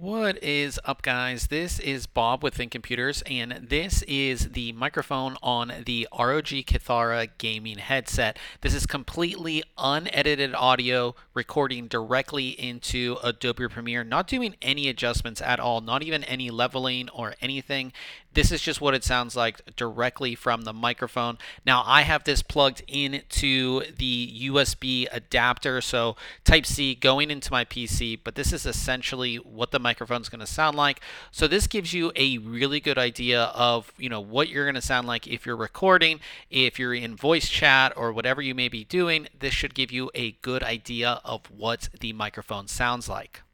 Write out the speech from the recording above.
What is up, guys? This is Bob with Think Computers, and this is the microphone on the ROG Kithara gaming headset. This is completely unedited audio recording directly into Adobe Premiere, not doing any adjustments at all, not even any leveling or anything. This is just what it sounds like directly from the microphone. Now, I have this plugged into the USB adapter, so Type C going into my PC, but this is essentially what the microphone is going to sound like. So this gives you a really good idea of, what you're going to sound like if you're recording, if you're in voice chat or whatever you may be doing. This should give you a good idea of what the microphone sounds like.